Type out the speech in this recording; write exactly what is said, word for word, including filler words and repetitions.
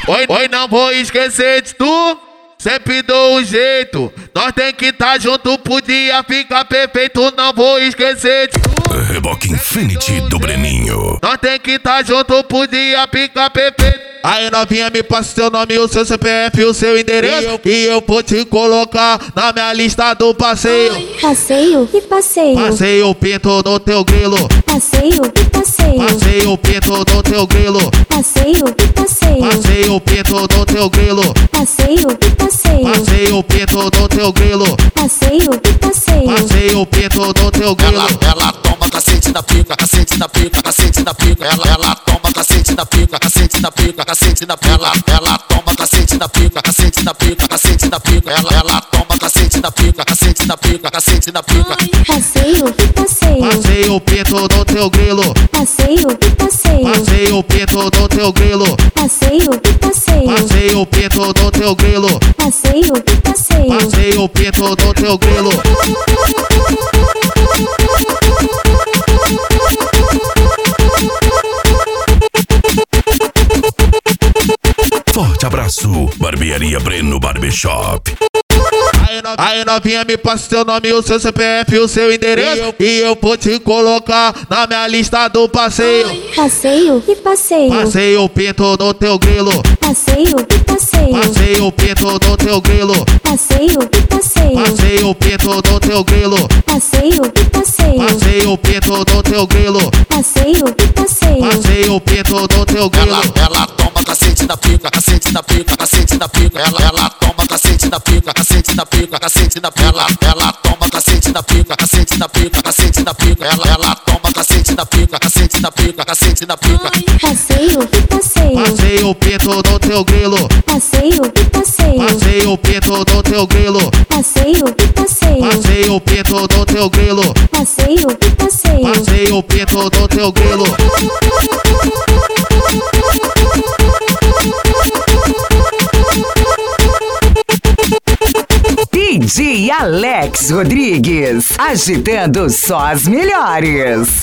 Oi, oi, não vou esquecer de tu. Sempre dou um jeito. Nós tem que tá junto, podia ficar perfeito. Não vou esquecer de tu. Reboque Infinity do Breninho. Nós tem que tá junto, podia ficar perfeito. Aí novinha, me passa seu nome, o seu C P F, o seu endereço, e eu, e eu vou te colocar na minha lista do passeio. Passeio? Que passeio? Passeio pinto no teu grilo. Passeio? Que passeio? Passeio pinto no teu grilo. Passeio? Que passeio? Passeio pinto no teu grilo. Passeio? Que passeio? Passeio pinto no teu grilo. Passeio? Que passeio? Passeio pinto no teu grilo. Ela, ela toma cacete na pica, cacete na pica, cacete na pica. Ela, ela toma cacete na pica, cacete na pica, cacete na pica. Ela, ela toma cacete na pica, cacete na pica, cacete na pica. Ela, ela toma cacete na pica, cacete na pica, cacete na pica. Passeio? Que passeio? Passeio pinto no teu grilo. Passeio? Que passeio? Passeio pinto no teu grilo. Passeio? Que passeio? Passeio pinto no teu grilo. Passeio? Que passeio? Passeio pinto no teu grilo. Forte abraço, Barbearia Breno Barbershop. Aí, no, aí novinha, me passa seu nome, o seu C P F, o seu endereço, e eu, e eu vou te colocar na minha lista do passeio. Passeio? Que passeio? Passeio pinto no teu grilo. Passeio? Que passeio? Passeio pinto no teu grilo. Passeio? Que passeio? Passeio pinto no teu grilo. Passeio? Que passeio? Passeio pinto no teu grilo. Passeio? Que passeio? Passeio pinto no teu grilo. Ela, ela toma cacete na pica, cacete na pica, cacete na pica. Ela, ela toma cacete na pica, cacete na pica, cacete na pica. Ela, ela toma cacete na pica, cacete na pica, cacete na pica. Ela, ela toma cacete na pica, cacete na pica, cacete na pica. Passeio? Que passeio? Passeio pinto no teu grilo. Passeio? Que passeio? Passeio pinto no teu grilo. Passeio? Que passeio? Passeio pinto no teu grilo. Passeio? Que passeio? Passeio pinto no teu grilo. D J Alex Rodrigues, agitando só as melhores.